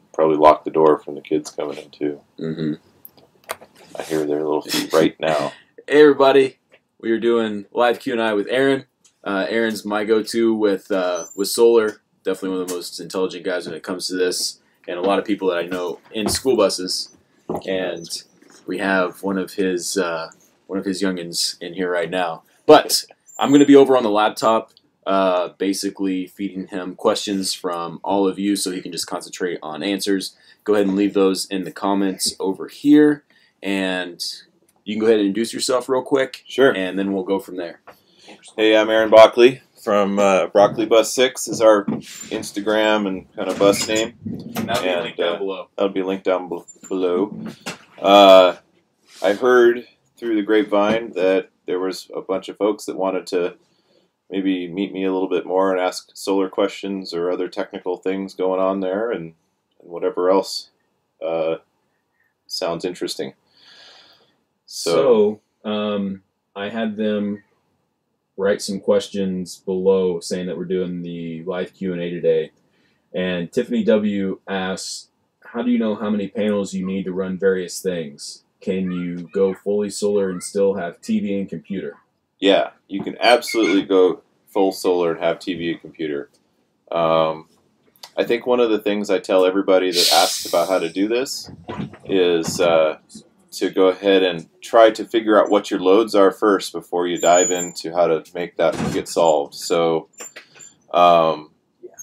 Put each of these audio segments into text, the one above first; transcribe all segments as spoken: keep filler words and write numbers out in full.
probably lock the door from the kids coming in too. Mm-hmm. I hear their little feet right now. Hey everybody, we are doing live Q and A with Aaron. Uh, Aaron's my go-to with uh, with solar. Definitely one of the most intelligent guys when it comes to this, and a lot of people that I know in school buses. And we have one of his uh, one of his youngins in here right now. But I'm going to be over on the laptop, uh, basically feeding him questions from all of you, so he can just concentrate on answers. Go ahead and leave those in the comments over here, and you can go ahead and introduce yourself real quick. Sure. And then we'll go from there. Hey, I'm Aaron Bockley from uh, Broccoli Bus six is our Instagram and kind of bus name. That'll be linked down uh, below. That'll be linked down b- below. Uh, I heard through the grapevine that there was a bunch of folks that wanted to maybe meet me a little bit more and ask solar questions or other technical things going on there, and, and whatever else uh, sounds interesting. So, so um, I had them write some questions below saying that we're doing the live Q and A today. And Tiffany W. asks, how do you know how many panels you need to run various things? Can you go fully solar and still have T V and computer? Yeah, you can absolutely go full solar and have T V and computer. Um, I think one of the things I tell everybody that asks about how to do this is uh, to go ahead and try to figure out what your loads are first before you dive into how to make that get solved. So, um,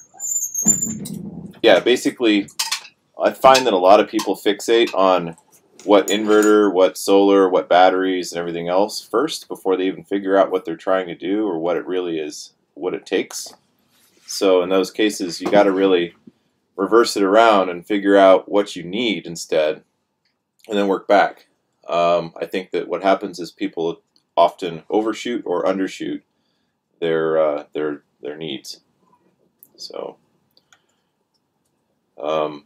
yeah, basically, I find that a lot of people fixate on what inverter, what solar, what batteries, and everything else first before they even figure out what they're trying to do or what it really is, what it takes. So in those cases, you got to really reverse it around and figure out what you need instead, and then work back. Um, I think that what happens is people often overshoot or undershoot their uh, their their needs. So, um,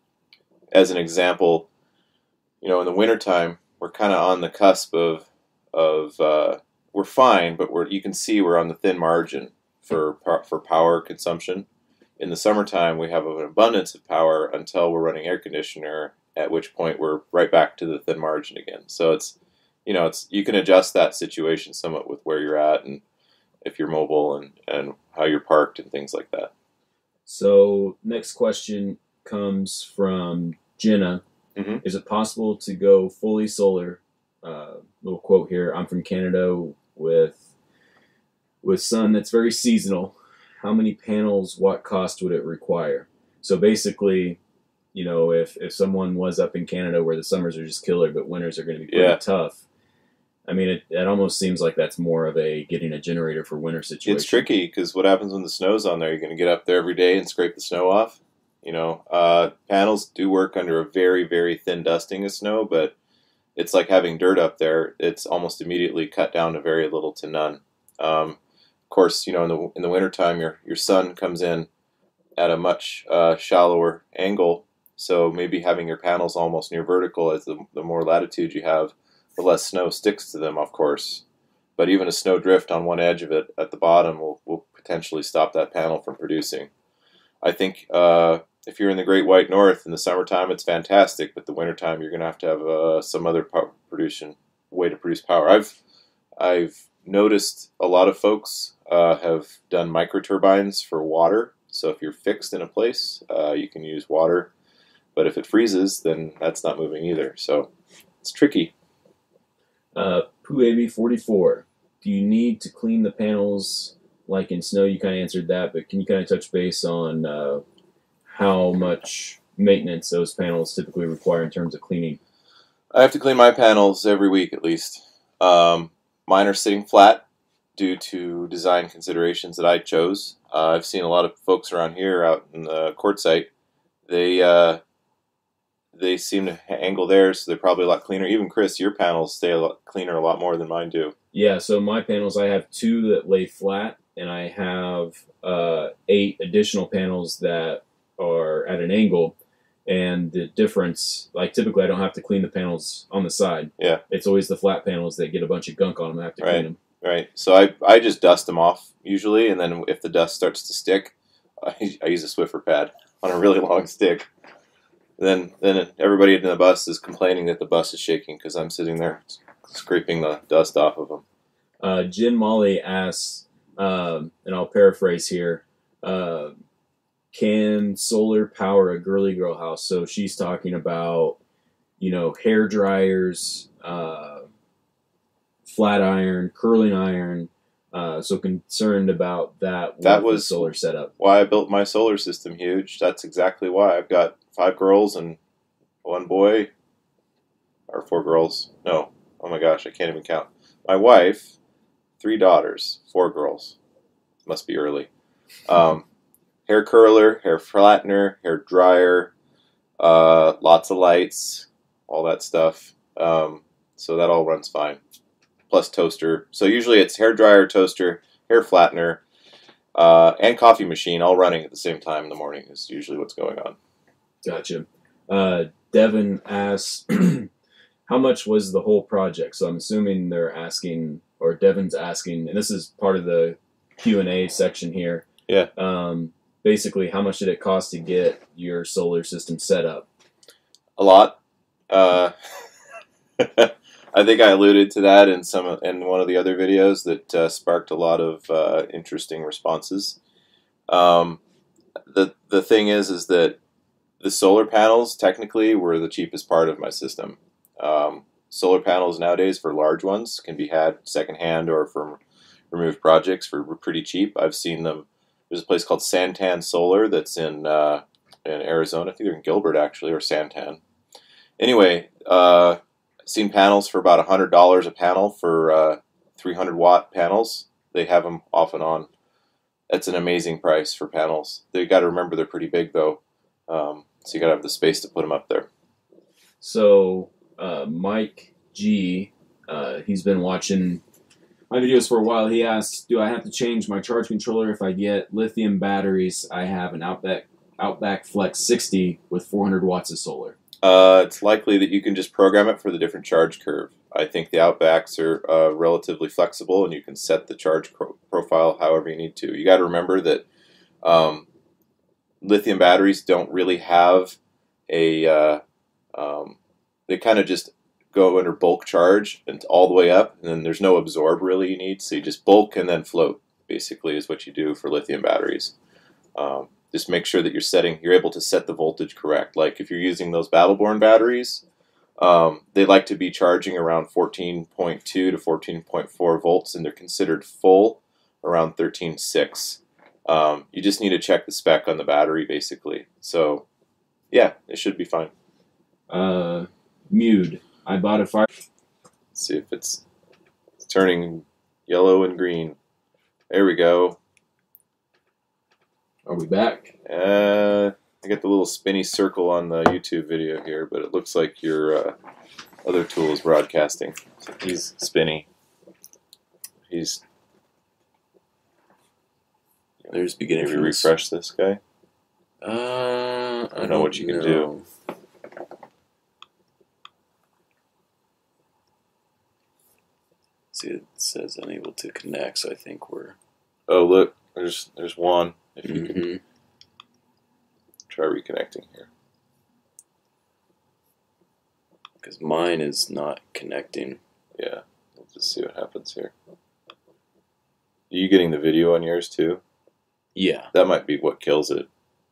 as an example, you know, in the wintertime, we're kind of on the cusp of of uh, we're fine, but we're you can see we're on the thin margin for for power consumption. In the summertime, we have an abundance of power until we're running air conditioner, at which point we're right back to the thin margin again. So it's, you know, it's you can adjust that situation somewhat with where you're at and if you're mobile and, and how you're parked and things like that. So next question comes from Jenna. Mm-hmm. Is it possible to go fully solar? Uh, little quote here. I'm from Canada with with sun that's very seasonal. How many panels, what cost would it require? So basically, you know, if, if someone was up in Canada where the summers are just killer, but winters are going to be pretty Yeah. tough, I mean, it, it almost seems like that's more of a getting a generator for winter situation. It's tricky because what happens when the snow's on there? You're going to get up there every day and scrape the snow off. You know, uh, panels do work under a very, very thin dusting of snow, but it's like having dirt up there. It's almost immediately cut down to very little to none. Um, of course, you know, in the in the wintertime, your your sun comes in at a much uh, shallower angle, so maybe having your panels almost near vertical, as the, the more latitude you have, the less snow sticks to them, of course. But even a snow drift on one edge of it at the bottom will, will potentially stop that panel from producing. I think uh, if you're in the Great White North in the summertime, it's fantastic, but the wintertime you're going to have to have uh, some other power production way to produce power. I've I've noticed a lot of folks uh, have done microturbines for water. So if you're fixed in a place, uh, you can use water. But if it freezes, then that's not moving either. So it's tricky. Uh, Pooh A B forty-four. Do you need to clean the panels like in snow? You kind of answered that, but can you kind of touch base on uh, how much maintenance those panels typically require in terms of cleaning? I have to clean my panels every week at least. Um, mine are sitting flat due to design considerations that I chose. Uh, I've seen a lot of folks around here out in the quartzite. They uh, they seem to angle theirs, so they're probably a lot cleaner. Even Chris, your panels stay a lot cleaner, a lot more than mine do. Yeah, so my panels, I have two that lay flat, and I have uh, eight additional panels that are at an angle. And the difference, like typically I don't have to clean the panels on the side. Yeah. It's always the flat panels that get a bunch of gunk on them. I have to Right. clean them. Right. So I, I just dust them off usually, and then if the dust starts to stick, I, I use a Swiffer pad on a really long stick. Then then everybody in the bus is complaining that the bus is shaking because I'm sitting there scraping the dust off of them. Uh, Jen Molly asks, um, and I'll paraphrase here, uh, can solar power a girly girl house? So she's talking about, you know, hair dryers, uh, flat iron, curling iron. Uh, so concerned about that. That with the was solar setup. Why I built my solar system huge. That's exactly why. I've got five girls and one boy, or four girls. No, oh my gosh, I can't even count. My wife, three daughters, four girls. Must be early. Um, hair curler, hair flattener, hair dryer, uh, lots of lights, all that stuff. Um, so that all runs fine. Plus toaster. So usually it's hair dryer, toaster, hair flattener, uh, and coffee machine all running at the same time in the morning is usually what's going on. Gotcha. Uh, Devin asks, how much was the whole project? So I'm assuming they're asking, or Devin's asking, and this is part of the Q and A section here. Yeah. Um, basically, how much did it cost to get your solar system set up? A lot. Uh, I think I alluded to that in some in one of the other videos that uh, sparked a lot of uh, interesting responses. Um, the the thing is, is that the solar panels technically were the cheapest part of my system. Um, solar panels nowadays for large ones can be had secondhand or from removed projects for pretty cheap. I've seen them. There's a place called Santan Solar that's in uh, in Arizona. I think they're in Gilbert actually, or Santan. Anyway. Uh, Seen panels for about one hundred dollars a panel for uh, three hundred watt panels. They have them off and on. That's an amazing price for panels. They got to remember they're pretty big though, um, so you got to have the space to put them up there. So uh, Mike G, uh, he's been watching my videos for a while. He asks, do I have to change my charge controller if I get lithium batteries? I have an Outback Outback Flex sixty with four hundred watts of solar. Uh, it's likely that you can just program it for the different charge curve. I think the Outbacks are uh, relatively flexible, and you can set the charge pro profile however you need to. You got to remember that um, lithium batteries don't really have a. Uh, um, they kind of just go under bulk charge and all the way up, and then there's no absorb really you need. So you just bulk and then float. Basically, is what you do for lithium batteries. Um, Just make sure that you're setting, you're able to set the voltage correct. Like if you're using those Battleborn batteries, um, they like to be charging around fourteen point two to fourteen point four volts, and they're considered full around thirteen point six. Um, you just need to check the spec on the battery, basically. So, yeah, it should be fine. Uh, Mewed. I bought a fire. Let's see if it's, it's turning yellow and green. There we go. Are we back? Uh, I got the little spinny circle on the YouTube video here, but it looks like your uh, other tool is broadcasting. So he's spinny. He's. There's beginning. Maybe refresh this guy. Uh, I don't know what you can do. See, it says unable to connect, so I think we're. Oh look, there's there's one. If you Mm-hmm. can try reconnecting here. Because mine is not connecting. Yeah, let's just see what happens here. Are you getting the video on yours too? Yeah. That might be what kills it.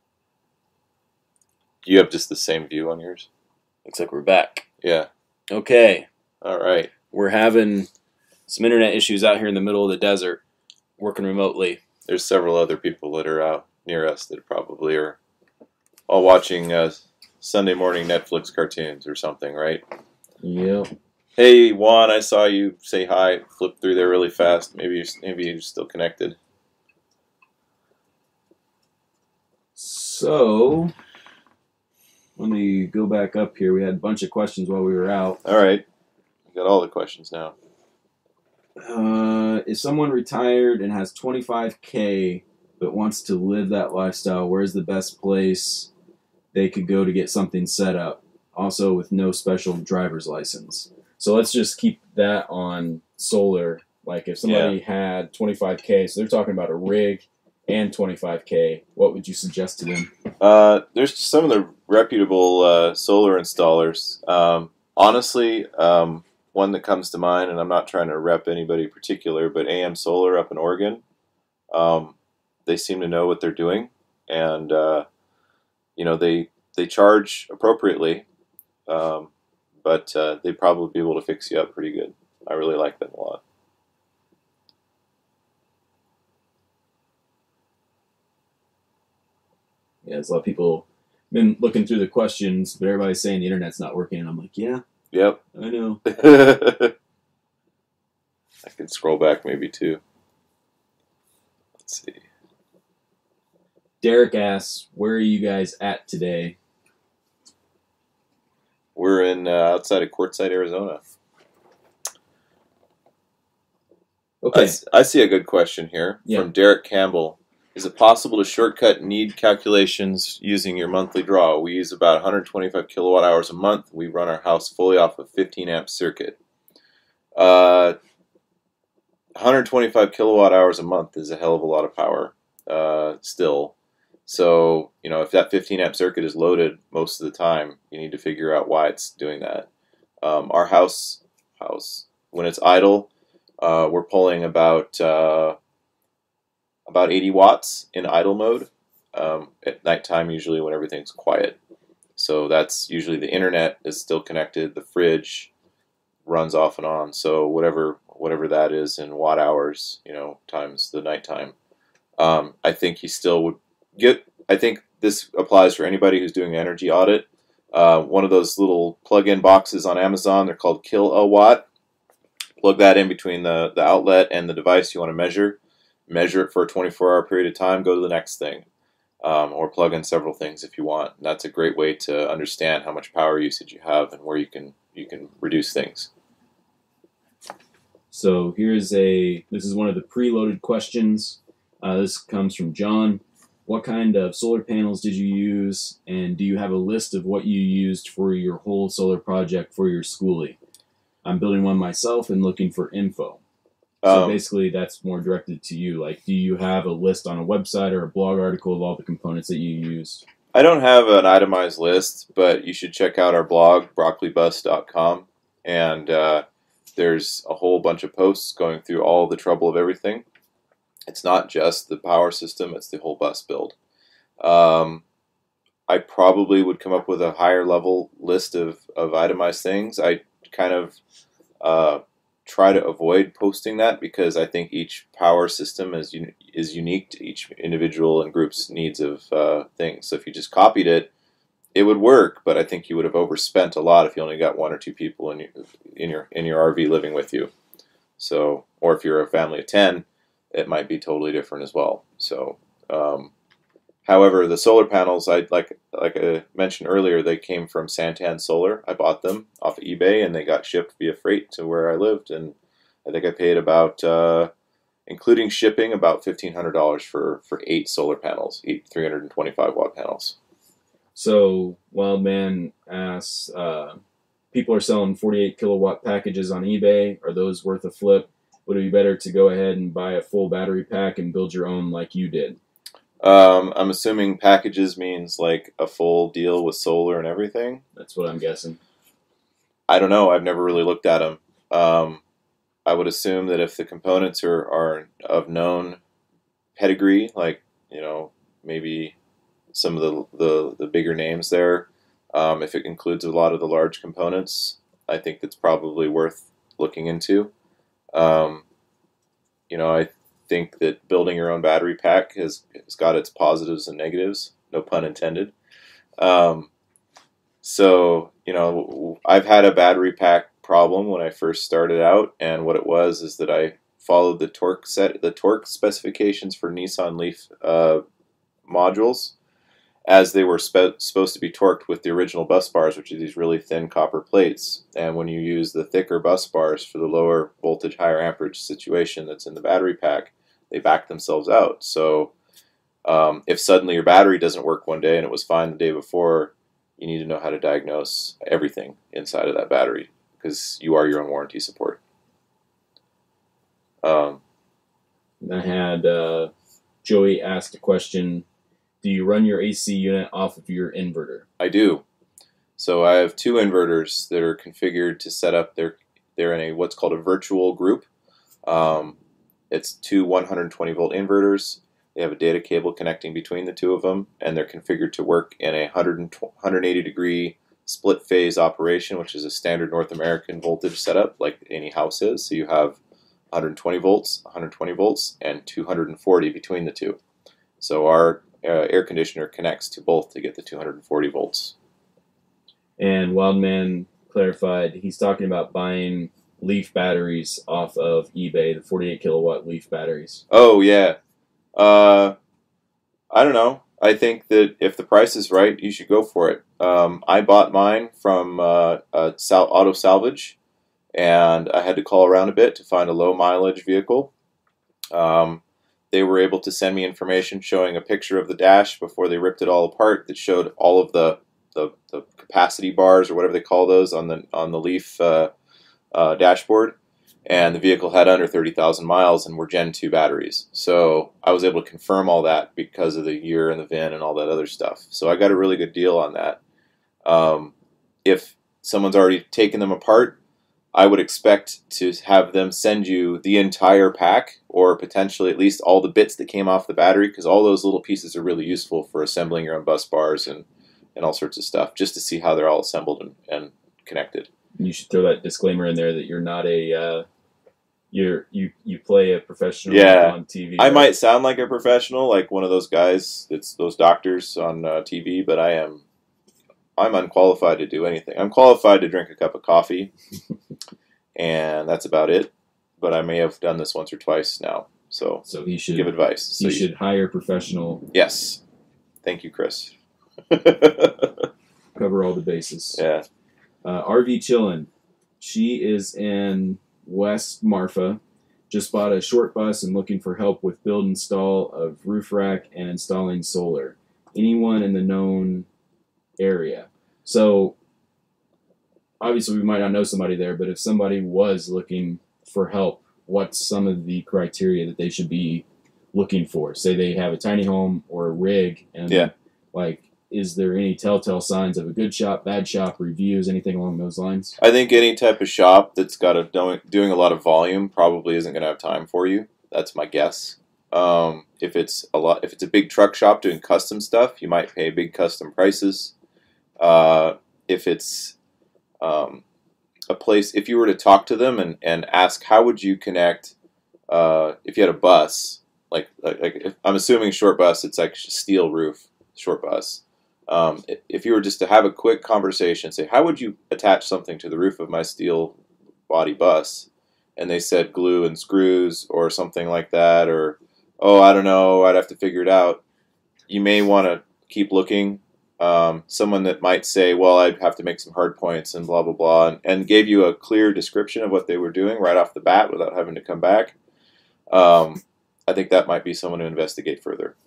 Do you have just the same view on yours? Looks like we're back. Yeah. Okay. All right. We're having some internet issues out here in the middle of the desert, working remotely. There's several other people that are out near us that probably are all watching uh, Sunday morning Netflix cartoons or something, right? Yep. Hey, Juan, I saw you say hi. Flip through there really fast. Maybe you're, maybe you're still connected. So, let me go back up here. We had a bunch of questions while we were out. All right. I got all the questions now. Uh, is someone retired and has twenty-five K but wants to live that lifestyle? Where's the best place they could go to get something set up? Also with no special driver's license. So let's just keep that on solar. Like if somebody yeah. had twenty-five K, so they're talking about a rig and twenty-five K, what would you suggest to them? Uh, there's some of the reputable uh, solar installers. Um, honestly, um, one that comes to mind, and I'm not trying to rep anybody particular, but A M Solar up in Oregon. Um, they seem to know what they're doing, and uh, you know they they charge appropriately, um, but uh, they'd probably be able to fix you up pretty good. I really like them a lot. Yeah, there's a lot of people been looking through the questions, but everybody's saying the internet's not working, and I'm like, yeah, Yep. I know. I can scroll back maybe too. Let's see. Derek asks, where are you guys at today? We're in uh, outside of Quartzsite, Arizona. Okay. I, s- I see a good question here Yeah. from Derek Campbell. Is it possible to shortcut need calculations using your monthly draw? We use about one hundred twenty-five kilowatt hours a month. We run our house fully off a fifteen amp circuit. Uh, one hundred twenty-five kilowatt hours a month is a hell of a lot of power uh, still. So, you know, if that fifteen amp circuit is loaded most of the time, you need to figure out why it's doing that. Um, our house, house, when it's idle, uh, we're pulling about uh, about eighty watts in idle mode um, at nighttime, usually when everything's quiet. So that's usually the internet is still connected. The fridge runs off and on. So whatever whatever that is in watt hours, you know, times the nighttime. Um, I think he still would get. I think this applies for anybody who's doing an energy audit. Uh, one of those little plug-in boxes on Amazon, they're called Kill-A-Watt. Plug that in between the, the outlet and the device you want to measure. Measure it for a twenty-four hour period of time. Go to the next thing. Um, or plug in several things if you want. And that's a great way to understand how much power usage you have and where you can you can reduce things. So here's a, this is one of the preloaded questions. Uh, this comes from John. What kind of solar panels did you use, and do you have a list of what you used for your whole solar project for your schoolie? I'm building one myself and looking for info. So Um, basically that's more directed to you. Like, do you have a list on a website or a blog article of all the components that you use? I don't have an itemized list, but you should check out our blog, broccoli bus dot com, and uh, there's a whole bunch of posts going through all the trouble of everything. It's not just the power system, it's the whole bus build. Um, I probably would come up with a higher level list of, of itemized things. I kind of uh, try to avoid posting that because I think each power system is un- is unique to each individual and group's needs of uh, things. So if you just copied it, it would work, but I think you would have overspent a lot if you only got one or two people in your in your in your R V living with you. So, or if you're a family of ten, it might be totally different as well. So, um, however, the solar panels, I like like I mentioned earlier, they came from Santan Solar. I bought them off of eBay, and they got shipped via freight to where I lived, and I think I paid about, uh, including shipping, about fifteen hundred dollars for for eight solar panels, eight three hundred twenty-five watt panels. So Wildman asks, uh, people are selling forty-eight kilowatt packages on eBay. Are those worth a flip? Would it be better to go ahead and buy a full battery pack and build your own like you did? Um, I'm assuming packages means like a full deal with solar and everything. That's what I'm guessing. I don't know. I've never really looked at them. Um, I would assume that if the components are, are of known pedigree, like, you know, maybe some of the the, the bigger names there, um, if it includes a lot of the large components, I think that's probably worth looking into. Um, you know, I think that building your own battery pack has, has got its positives and negatives, no pun intended. Um, so, you know, I've had a battery pack problem when I first started out, and what it was is that I followed the torque set, the torque specifications for Nissan Leaf uh, modules, as they were spe- supposed to be torqued with the original bus bars, which are these really thin copper plates. And when you use the thicker bus bars for the lower voltage, higher amperage situation that's in the battery pack, they back themselves out. So um, if suddenly your battery doesn't work one day and it was fine the day before, you need to know how to diagnose everything inside of that battery because you are your own warranty support. Um, I had uh, Joey asked a question. Do you run your A C unit off of your inverter? I do. So I have two inverters that are configured to set up. They're, they're in a what's called a virtual group. Um, it's two one hundred twenty volt inverters. They have a data cable connecting between the two of them, and they're configured to work in a one hundred eighty degree split phase operation, which is a standard North American voltage setup like any house is. So you have one hundred twenty volts, one hundred twenty volts, and two hundred forty between the two. So our uh, air conditioner connects to both to get the two hundred forty volts. And Wildman clarified he's talking about buying Leaf batteries off of eBay, the forty-eight kilowatt Leaf batteries. Oh, yeah. Uh, I don't know. I think that if the price is right, you should go for it. Um, I bought mine from uh, a sal- auto salvage, and I had to call around a bit to find a low mileage vehicle. Um, they were able to send me information showing a picture of the dash before they ripped it all apart that showed all of the, the, the capacity bars or whatever they call those on the on the Leaf uh, uh, dashboard. And the vehicle had under thirty thousand miles and were Gen two batteries. So I was able to confirm all that because of the year and the V I N and all that other stuff. So I got a really good deal on that. Um, if someone's already taken them apart, I would expect to have them send you the entire pack or potentially at least all the bits that came off the battery, because all those little pieces are really useful for assembling your own bus bars and, and all sorts of stuff, just to see how they're all assembled and, and connected. You should throw that disclaimer in there that you're not a... Uh... You're, you you play a professional yeah. on T V. I right? might sound like a professional, like one of those guys, that's those doctors on uh, T V, but I am I'm unqualified to do anything. I'm qualified to drink a cup of coffee, and that's about it. But I may have done this once or twice now, so so he should give advice. So he should you, hire a professional. Yes, thank you, Chris. Cover all the bases. Yeah. Uh, R V Chillin', she is in West Marfa, just bought a short bus and looking for help with build install of roof rack and installing solar. Anyone in the known area? So obviously we might not know somebody there, but if somebody was looking for help, what's some of the criteria that they should be looking for? Say they have a tiny home or a rig, and yeah. like, is there any telltale signs of a good shop, bad shop, reviews, anything along those lines? I think any type of shop that's got a doing a lot of volume probably isn't going to have time for you. That's my guess. Um, if it's a lot, if it's a big truck shop doing custom stuff, you might pay big custom prices. Uh, if it's um, a place, if you were to talk to them and, and ask how would you connect, uh, if you had a bus, like like, like if, I'm assuming short bus, it's like steel roof short bus. Um, if you were just to have a quick conversation, say, how would you attach something to the roof of my steel body bus? And they said glue and screws or something like that, or, oh, I don't know, I'd have to figure it out. You may want to keep looking. Um, someone that might say, well, I'd have to make some hard points and blah, blah, blah, and, and gave you a clear description of what they were doing right off the bat without having to come back. Um, I think that might be someone to investigate further.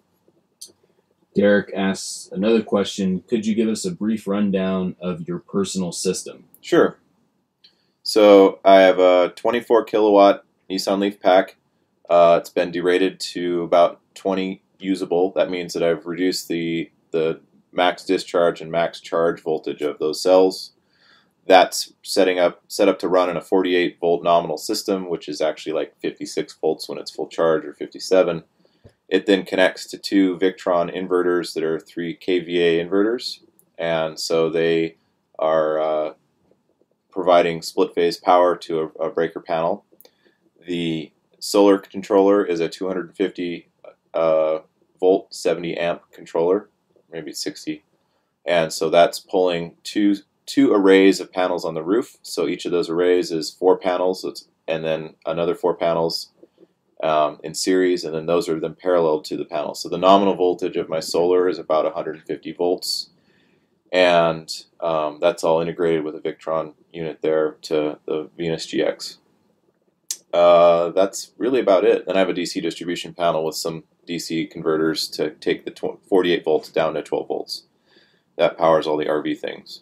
Derek asks another question. Could you give us a brief rundown of your personal system? Sure. So I have a twenty-four kilowatt Nissan Leaf pack. Uh, it's been derated to about twenty usable. That means that I've reduced the the max discharge and max charge voltage of those cells. That's setting up set up to run in a forty-eight volt nominal system, which is actually like fifty-six volts when it's full charge, or fifty-seven. It then connects to two Victron inverters that are three K V A inverters, and so they are uh, providing split phase power to a, a breaker panel. The solar controller is a two hundred fifty uh, volt, seventy amp controller, maybe sixty, and so that's pulling two two arrays of panels on the roof. So each of those arrays is four panels, and then another four panels Um, in series, and then those are then parallel to the panel. So the nominal voltage of my solar is about one hundred fifty volts, and um, that's all integrated with a Victron unit there to the Venus G X. Uh, that's really about it. Then I have a D C distribution panel with some D C converters to take the forty-eight volts down to twelve volts. That powers all the R V things.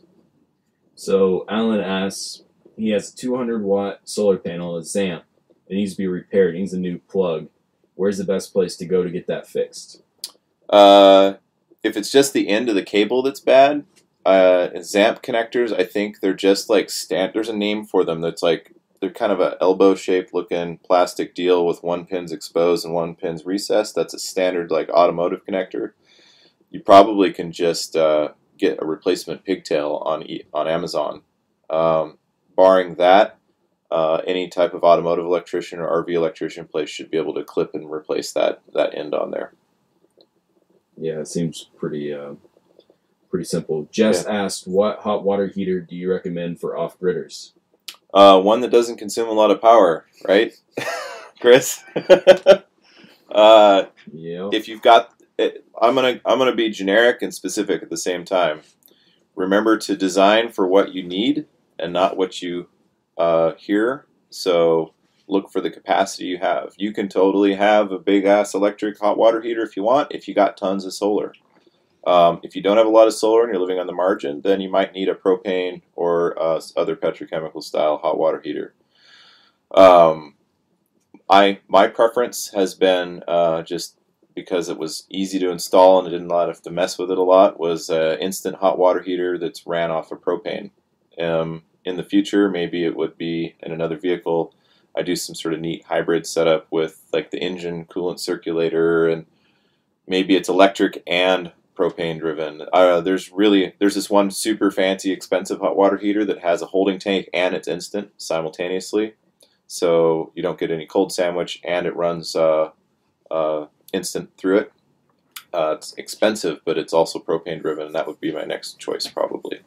So Alan asks, he has a two hundred watt solar panel, a Zamp. It needs to be repaired. It needs a new plug. where's the best place to go to get that fixed? Uh, if it's just the end of the cable that's bad, uh, Zamp connectors, I think they're just like stand. There's a name for them that's like they're kind of a elbow-shaped looking plastic deal with one pin's exposed and one pin's recessed. That's a standard like automotive connector. You probably can just uh, get a replacement pigtail on e- on Amazon. Um, barring that, uh, any type of automotive electrician or R V electrician place should be able to clip and replace that that end on there. Yeah, it seems pretty uh, pretty simple. Jess Yeah. asked, what hot water heater do you recommend for off-gridders? Uh, one that doesn't consume a lot of power, right, Chris? uh, Yeah. if you've got, it, I'm gonna I'm gonna be generic and specific at the same time. Remember to design for what you need and not what you uh, hear. So look for the capacity you have. You can totally have a big ass electric hot water heater if you want, if you got tons of solar. Um, if you don't have a lot of solar and you're living on the margin, then you might need a propane or uh, other petrochemical style hot water heater. Um, I my preference has been uh, just because it was easy to install and I didn't have to mess with it a lot, was an instant hot water heater that's ran off of propane. Um, in the future, maybe it would be in another vehicle. I do some sort of neat hybrid setup with like the engine coolant circulator, and maybe it's electric and propane driven. Uh, there's really there's this one super fancy expensive hot water heater that has a holding tank and it's instant simultaneously, so you don't get any cold sandwich and it runs uh, uh, instant through it. Uh, it's expensive, but it's also propane driven, and that would be my next choice probably.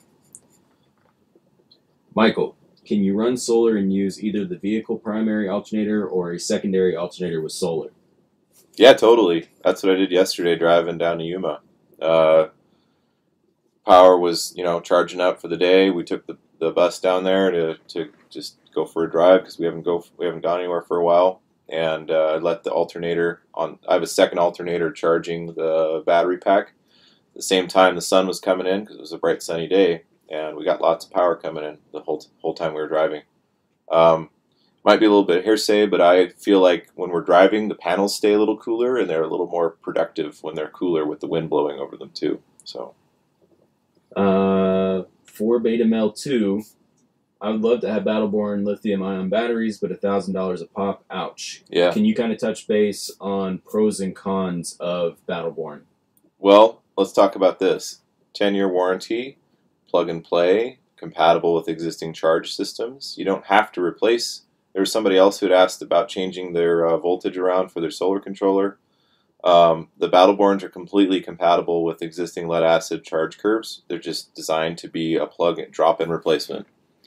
Michael, can you run solar and use either the vehicle primary alternator or a secondary alternator with solar? Yeah, totally. That's what I did yesterday driving down to Yuma. Uh, power was, you know, charging up for the day. We took the, the bus down there to, to just go for a drive because we haven't go we haven't gone anywhere for a while. And uh, I let the alternator on. I have a second alternator charging the battery pack. At the same time, the sun was coming in because it was a bright sunny day, and we got lots of power coming in the whole whole time we were driving. Um, Might be a little bit hearsay, but I feel like when we're driving, the panels stay a little cooler, and they're a little more productive when they're cooler with the wind blowing over them too. So, Uh, for Beta Mel two, I would love to have Battleborn lithium-ion batteries, but one thousand dollars a pop, ouch. yeah. Can you kind of touch base on pros and cons of Battleborn? Well, let's talk about this. ten-year warranty, plug and play, compatible with existing charge systems. You don't have to replace. There was somebody else who had asked about changing their uh, voltage around for their solar controller. Um, the Battleborns are completely compatible with existing lead-acid charge curves. They're just designed to be a plug and drop-in replacement.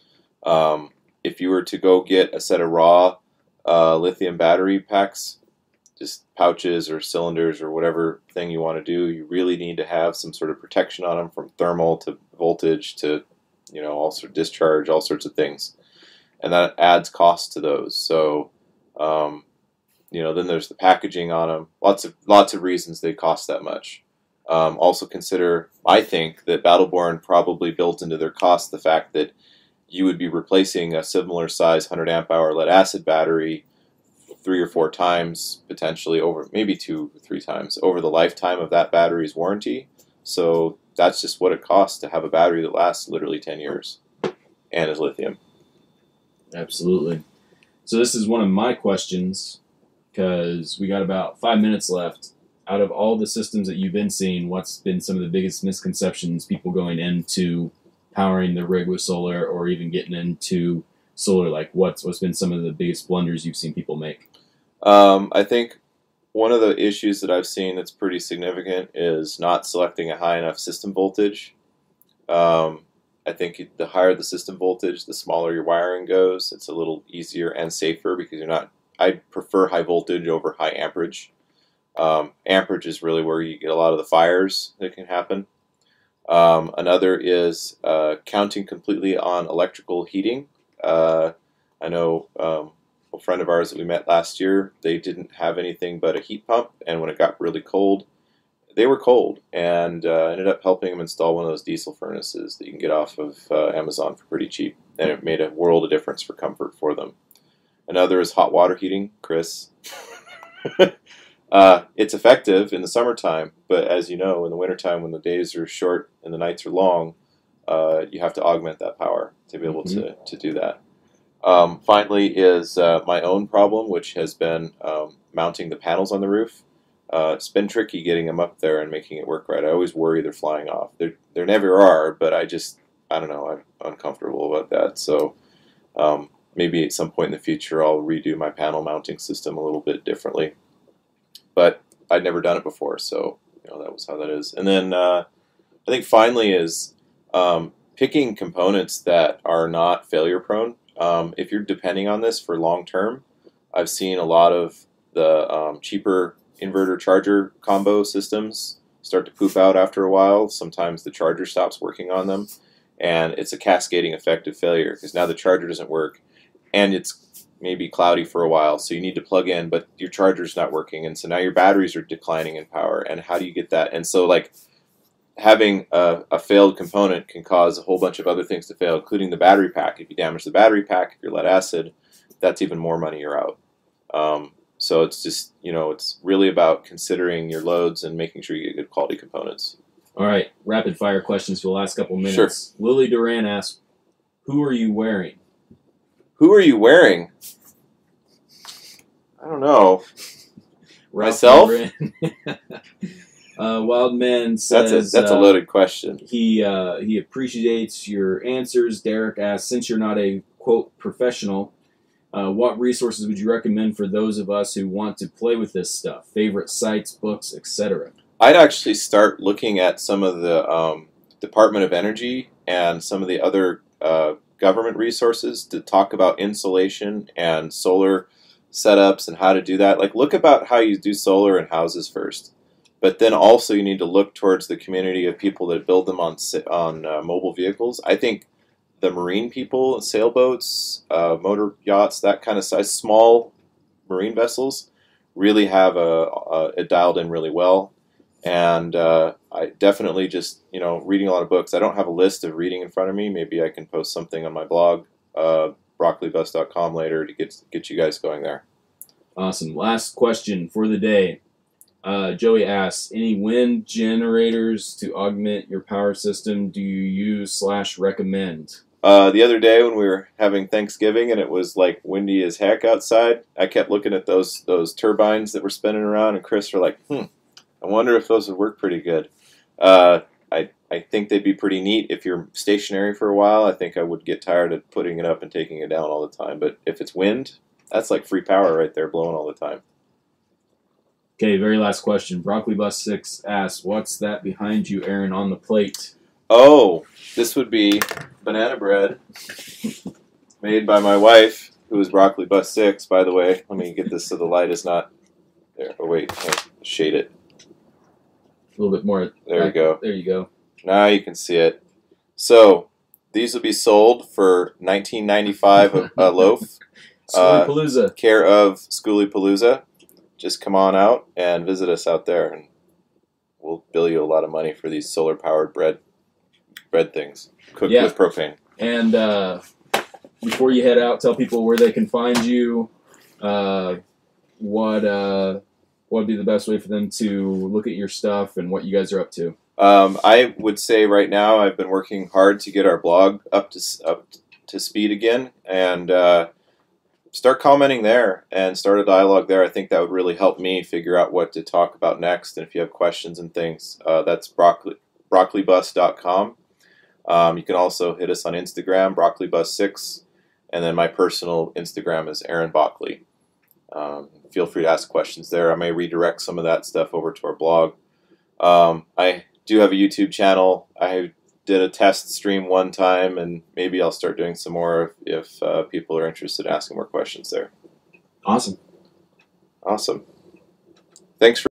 Um, if you were to go get a set of raw uh, lithium battery packs, just pouches or cylinders or whatever thing you want to do, you really need to have some sort of protection on them, from thermal to voltage to, you know, all sort of discharge, all sorts of things. And that adds cost to those. So, um, you know, then there's the packaging on them. Lots of lots of reasons they cost that much. Um, also consider, I think, that Battleborn probably built into their cost the fact that you would be replacing a similar size one hundred amp hour lead acid battery three or four times, potentially over, maybe two or three times over the lifetime of that battery's warranty. So that's just what it costs to have a battery that lasts literally ten years and is lithium. Absolutely. So this is one of my questions, because we got about five minutes left. Out of all the systems that you've been seeing, what's been some of the biggest misconceptions people going into powering the rig with solar, or even getting into solar? Like, what's what's been some of the biggest blunders you've seen people make? Um, I think one of the issues that I've seen that's pretty significant is not selecting a high enough system voltage. Um, I think the higher the system voltage, the smaller your wiring goes. It's a little easier and safer because you're not. I prefer high voltage over high amperage. Um, amperage is really where you get a lot of the fires that can happen. Um, another is uh, counting completely on electrical heating. Uh, I know um, a friend of ours that we met last year, they didn't have anything but a heat pump, and when it got really cold, they were cold, and uh, ended up helping them install one of those diesel furnaces that you can get off of uh, Amazon for pretty cheap, and it made a world of difference for comfort for them. Another is hot water heating. Chris, uh, it's effective in the summertime, but as you know, in the wintertime when the days are short and the nights are long, uh, you have to augment that power to be able mm-hmm. to, to do that. Um, finally is uh, my own problem, which has been um, mounting the panels on the roof. Uh, it's been tricky getting them up there and making it work right. I always worry they're flying off. They're, they never are, but I just, I don't know, I'm uncomfortable about that. So um, maybe at some point in the future I'll redo my panel mounting system a little bit differently. But I'd never done it before, so you know that was how that is. And then uh, I think finally is um, picking components that are not failure prone. Um, if you're depending on this for long term, I've seen a lot of the um, cheaper inverter charger combo systems start to poop out after a while. Sometimes the charger stops working on them, and it's a cascading effect of failure because now the charger doesn't work, and it's maybe cloudy for a while, so you need to plug in, but your charger's not working, and so now your batteries are declining in power, and how do you get that? And so like having a, a failed component can cause a whole bunch of other things to fail, including the battery pack. If you damage the battery pack, if you're lead acid, that's even more money you're out. Um, so it's just, you know, it's really about considering your loads and making sure you get good quality components. All right, rapid fire questions for the last couple minutes. Sure. Lily Duran asks, who are you wearing? Who are you wearing? I don't know. Myself? Uh, Wildman says that's a, that's uh, a loaded question. He uh, he appreciates your answers. Derek asks, since you're not a quote professional, uh, what resources would you recommend for those of us who want to play with this stuff? Favorite sites, books, et cetera. I'd actually start looking at some of the um, Department of Energy and some of the other uh, government resources to talk about insulation and solar setups and how to do that. Like, look about how you do solar in houses first. But then also you need to look towards the community of people that build them on on uh, mobile vehicles. I think the marine people, sailboats, uh, motor yachts, that kind of size, small marine vessels, really have a, a it dialed in really well. And uh, I definitely just, you know, reading a lot of books. I don't have a list of reading in front of me. Maybe I can post something on my blog, uh, broccoli bus dot com later to get get you guys going there. Awesome. Last question for the day. Uh, Joey asks, any wind generators to augment your power system do you use slash recommend? Uh, the other day when we were having Thanksgiving and it was like windy as heck outside, I kept looking at those those turbines that were spinning around, and Chris were like, hmm, I wonder if those would work pretty good. Uh, I, I think they'd be pretty neat if you're stationary for a while. I think I would get tired of putting it up and taking it down all the time. But if it's wind, that's like free power right there blowing all the time. Okay, very last question. Broccoli Bus six asks, what's that behind you, Aaron, on the plate? Oh, this would be banana bread made by my wife, who is Broccoli Bus six, by the way. Let me get this so the light is not there. Oh, wait, can't shade it. A little bit more. There back. you go. There you go. Now you can see it. So, these will be sold for nineteen ninety-five a, a loaf. Schoolypalooza. Uh, care of Schoolypalooza. Just come on out and visit us out there, and we'll bill you a lot of money for these solar-powered bread bread things cooked yeah. with propane. And uh, before you head out, tell people where they can find you. Uh, what uh, what would be the best way for them to look at your stuff and what you guys are up to? Um, I would say right now I've been working hard to get our blog up to up to speed again, and uh, start commenting there and start a dialogue there. I think that would really help me figure out what to talk about next. And if you have questions and things, uh, that's broccoli, broccoli bus dot com. Um, you can also hit us on Instagram, broccoli bus six, and then my personal Instagram is Aaron Bockley. Um, feel free to ask questions there. I may redirect some of that stuff over to our blog. Um, I do have a YouTube channel. I did a test stream one time, and maybe I'll start doing some more if, if uh, people are interested in asking more questions there. Awesome. Awesome. Thanks for